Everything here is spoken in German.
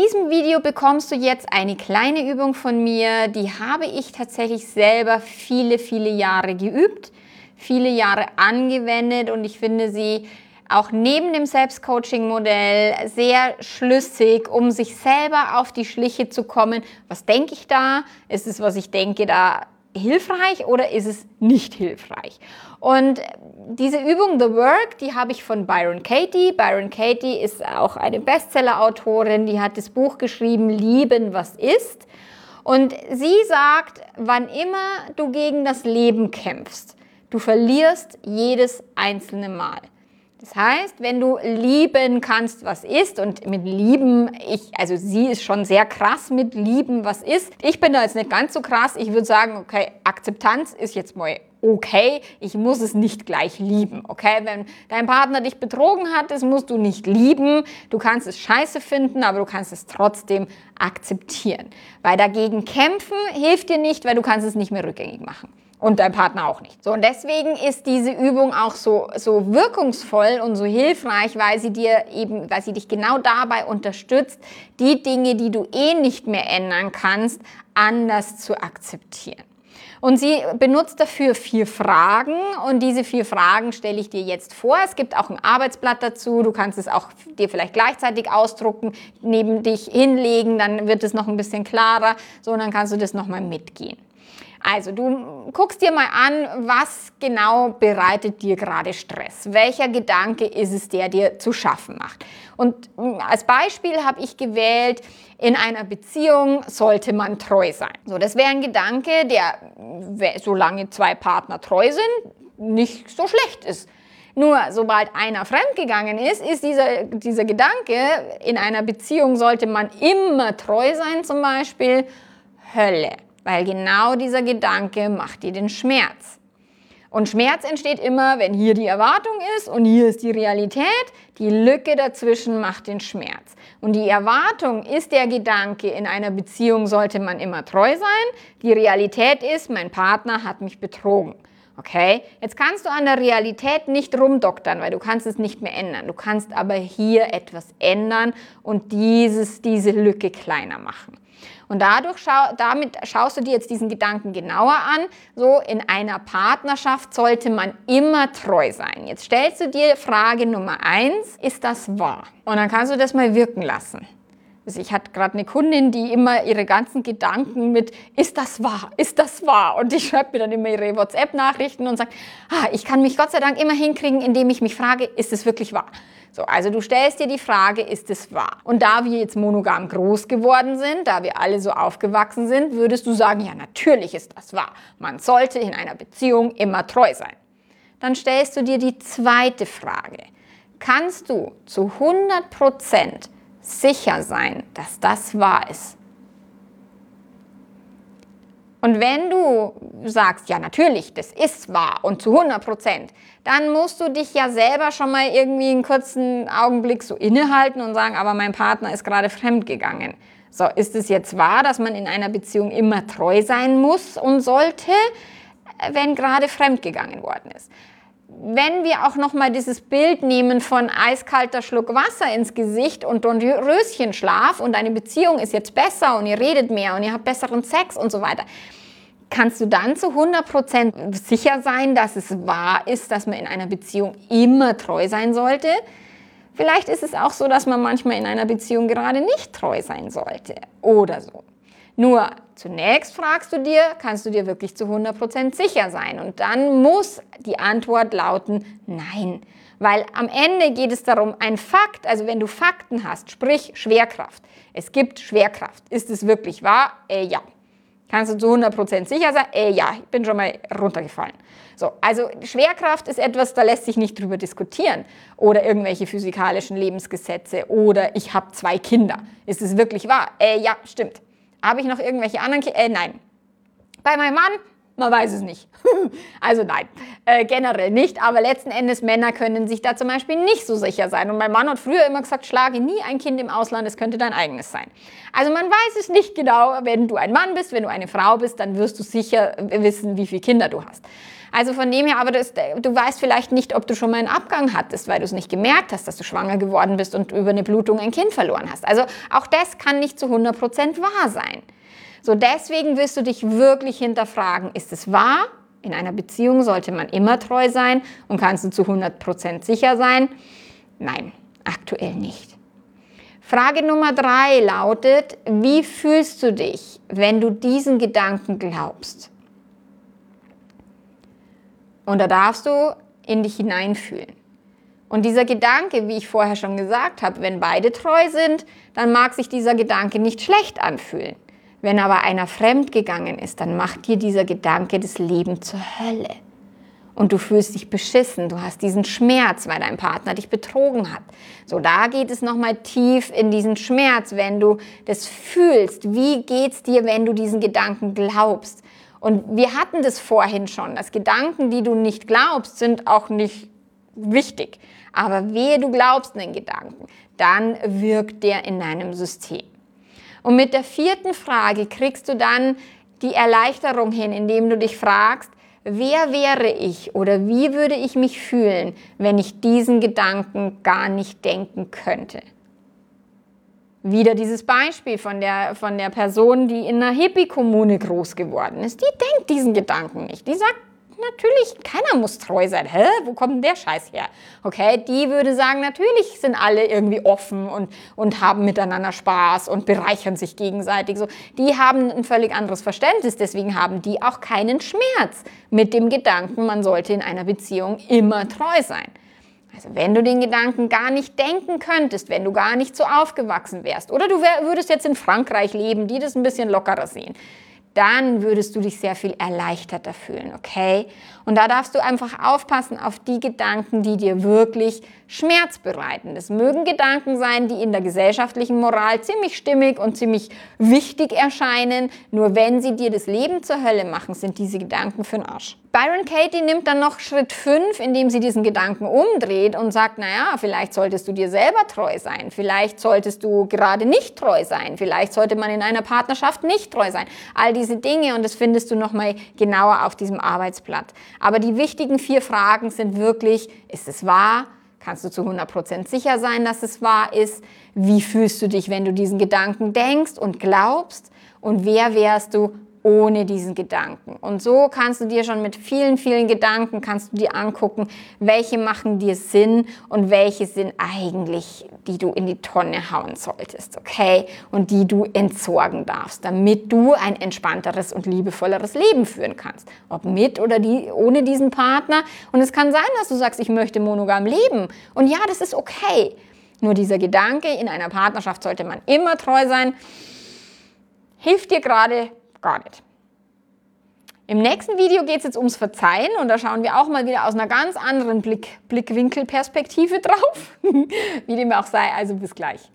diesem Video bekommst du jetzt eine kleine Übung von mir, die habe ich tatsächlich selber viele, viele Jahre geübt, viele Jahre angewendet und ich finde sie auch neben dem Selbstcoaching-Modell sehr schlüssig, um sich selber auf die Schliche zu kommen. Was denke ich da? Ist es, was ich denke, da hilfreich oder ist es nicht hilfreich? Und diese Übung The Work, die habe ich von Byron Katie. Byron Katie ist auch eine Bestseller-Autorin, die hat das Buch geschrieben, Lieben, was ist. Und sie sagt, wann immer du gegen das Leben kämpfst, du verlierst jedes einzelne Mal. Das heißt, wenn du lieben kannst, was ist, und mit lieben, also sie ist schon sehr krass mit lieben, was ist. Ich bin da jetzt nicht ganz so krass. Ich würde sagen, okay, Akzeptanz ist jetzt mal okay. Ich muss es nicht gleich lieben, okay? Wenn dein Partner dich betrogen hat, das musst du nicht lieben. Du kannst es scheiße finden, aber du kannst es trotzdem akzeptieren. Weil dagegen kämpfen hilft dir nicht, weil du kannst es nicht mehr rückgängig machen. Und dein Partner auch nicht. So, und deswegen ist diese Übung auch so wirkungsvoll und so hilfreich, weil sie dich genau dabei unterstützt, die Dinge, die du nicht mehr ändern kannst, anders zu akzeptieren. Und sie benutzt dafür 4 Fragen und diese 4 Fragen stelle ich dir jetzt vor. Es gibt auch ein Arbeitsblatt dazu, du kannst es auch dir vielleicht gleichzeitig ausdrucken, neben dich hinlegen, dann wird es noch ein bisschen klarer, so und dann kannst du das nochmal mitgehen. Also du guckst dir mal an, was genau bereitet dir gerade Stress? Welcher Gedanke ist es, der dir zu schaffen macht? Und als Beispiel habe ich gewählt, in einer Beziehung sollte man treu sein. So, das wäre ein Gedanke, der, solange 2 Partner treu sind, nicht so schlecht ist. Nur sobald einer fremdgegangen ist dieser Gedanke, in einer Beziehung sollte man immer treu sein zum Beispiel, Hölle. Weil genau dieser Gedanke macht dir den Schmerz. Und Schmerz entsteht immer, wenn hier die Erwartung ist und hier ist die Realität. Die Lücke dazwischen macht den Schmerz. Und die Erwartung ist der Gedanke, in einer Beziehung sollte man immer treu sein. Die Realität ist, mein Partner hat mich betrogen. Okay? Jetzt kannst du an der Realität nicht rumdoktern, weil du kannst es nicht mehr ändern. Du kannst aber hier etwas ändern und diese Lücke kleiner machen. Und damit schaust du dir jetzt diesen Gedanken genauer an. So, in einer Partnerschaft sollte man immer treu sein. Jetzt stellst du dir Frage Nummer 1, ist das wahr? Und dann kannst du das mal wirken lassen. Also ich hatte gerade eine Kundin, die immer ihre ganzen Gedanken mit, ist das wahr, ist das wahr? Und die schreibt mir dann immer ihre WhatsApp-Nachrichten und sagt, ich kann mich Gott sei Dank immer hinkriegen, indem ich mich frage, ist es wirklich wahr? So, also du stellst dir die Frage, ist es wahr? Und da wir jetzt monogam groß geworden sind, da wir alle so aufgewachsen sind, würdest du sagen, ja, natürlich ist das wahr. Man sollte in einer Beziehung immer treu sein. Dann stellst du dir die zweite Frage. Kannst du zu 100% sicher sein, dass das wahr ist? Und wenn du sagst, ja natürlich, das ist wahr und zu 100%, dann musst du dich ja selber schon mal irgendwie einen kurzen Augenblick so innehalten und sagen, aber mein Partner ist gerade fremdgegangen. So, ist es jetzt wahr, dass man in einer Beziehung immer treu sein muss und sollte, wenn gerade fremdgegangen worden ist? Wenn wir auch nochmal dieses Bild nehmen von eiskalter Schluck Wasser ins Gesicht und Röschenschlaf und deine Beziehung ist jetzt besser und ihr redet mehr und ihr habt besseren Sex und so weiter, kannst du dann zu 100% sicher sein, dass es wahr ist, dass man in einer Beziehung immer treu sein sollte? Vielleicht ist es auch so, dass man manchmal in einer Beziehung gerade nicht treu sein sollte oder so. Nur zunächst fragst du dir, kannst du dir wirklich zu 100% sicher sein? Und dann muss die Antwort lauten, nein. Weil am Ende geht es darum, ein Fakt, also wenn du Fakten hast, sprich Schwerkraft. Es gibt Schwerkraft. Ist es wirklich wahr? Ja. Kannst du zu 100% sicher sein? Ja, ich bin schon mal runtergefallen. So, also Schwerkraft ist etwas, da lässt sich nicht drüber diskutieren. Oder irgendwelche physikalischen Lebensgesetze. Oder ich habe 2 Kinder. Ist es wirklich wahr? Ja, stimmt. Habe ich noch irgendwelche anderen Kinder? Nein. Bei meinem Mann? Man weiß es nicht. Also nein, generell nicht. Aber letzten Endes, Männer können sich da zum Beispiel nicht so sicher sein. Und mein Mann hat früher immer gesagt, schlage nie ein Kind im Ausland, es könnte dein eigenes sein. Also man weiß es nicht genau. Wenn du ein Mann bist, wenn du eine Frau bist, dann wirst du sicher wissen, wie viele Kinder du hast. Also von dem her, aber du weißt vielleicht nicht, ob du schon mal einen Abgang hattest, weil du es nicht gemerkt hast, dass du schwanger geworden bist und über eine Blutung ein Kind verloren hast. Also auch das kann nicht zu 100% wahr sein. So, deswegen wirst du dich wirklich hinterfragen, ist es wahr? In einer Beziehung sollte man immer treu sein und kannst du zu 100% sicher sein? Nein, aktuell nicht. Frage Nummer 3 lautet, wie fühlst du dich, wenn du diesen Gedanken glaubst? Und da darfst du in dich hineinfühlen. Und dieser Gedanke, wie ich vorher schon gesagt habe, wenn beide treu sind, dann mag sich dieser Gedanke nicht schlecht anfühlen. Wenn aber einer fremdgegangen ist, dann macht dir dieser Gedanke das Leben zur Hölle. Und du fühlst dich beschissen, du hast diesen Schmerz, weil dein Partner dich betrogen hat. So, da geht es nochmal tief in diesen Schmerz, wenn du das fühlst. Wie geht's dir, wenn du diesen Gedanken glaubst? Und wir hatten das vorhin schon, dass Gedanken, die du nicht glaubst, sind auch nicht wichtig. Aber wehe, du glaubst einen Gedanken, dann wirkt der in deinem System. Und mit der 4. Frage kriegst du dann die Erleichterung hin, indem du dich fragst, wer wäre ich oder wie würde ich mich fühlen, wenn ich diesen Gedanken gar nicht denken könnte? Wieder dieses Beispiel von der Person, die in einer Hippie-Kommune groß geworden ist. Die denkt diesen Gedanken nicht. Die sagt, natürlich, keiner muss treu sein. Hä? Wo kommt denn der Scheiß her? Okay, die würde sagen, natürlich sind alle irgendwie offen und haben miteinander Spaß und bereichern sich gegenseitig. So, die haben ein völlig anderes Verständnis, deswegen haben die auch keinen Schmerz mit dem Gedanken, man sollte in einer Beziehung immer treu sein. Also wenn du den Gedanken gar nicht denken könntest, wenn du gar nicht so aufgewachsen wärst, oder du würdest jetzt in Frankreich leben, die das ein bisschen lockerer sehen, dann würdest du dich sehr viel erleichterter fühlen, okay? Und da darfst du einfach aufpassen auf die Gedanken, die dir wirklich Schmerz bereiten. Das mögen Gedanken sein, die in der gesellschaftlichen Moral ziemlich stimmig und ziemlich wichtig erscheinen. Nur wenn sie dir das Leben zur Hölle machen, sind diese Gedanken für den Arsch. Byron Katie nimmt dann noch Schritt 5, indem sie diesen Gedanken umdreht und sagt, naja, vielleicht solltest du dir selber treu sein, vielleicht solltest du gerade nicht treu sein, vielleicht sollte man in einer Partnerschaft nicht treu sein. All diese Dinge, und das findest du nochmal genauer auf diesem Arbeitsblatt. Aber die wichtigen 4 Fragen sind wirklich, ist es wahr? Kannst du zu 100% sicher sein, dass es wahr ist? Wie fühlst du dich, wenn du diesen Gedanken denkst und glaubst? Und wer wärst du ohne diesen Gedanken? Und so kannst du dir schon mit vielen, vielen Gedanken kannst du dir angucken, welche machen dir Sinn und welche sind eigentlich, die du in die Tonne hauen solltest, okay? Und die du entsorgen darfst, damit du ein entspannteres und liebevolleres Leben führen kannst. Ob mit oder ohne diesen Partner. Und es kann sein, dass du sagst, ich möchte monogam leben. Und ja, das ist okay. Nur dieser Gedanke, in einer Partnerschaft sollte man immer treu sein, hilft dir gerade gar nicht. Im nächsten Video geht es jetzt ums Verzeihen und da schauen wir auch mal wieder aus einer ganz anderen Blickwinkelperspektive drauf. Wie dem auch sei, also bis gleich.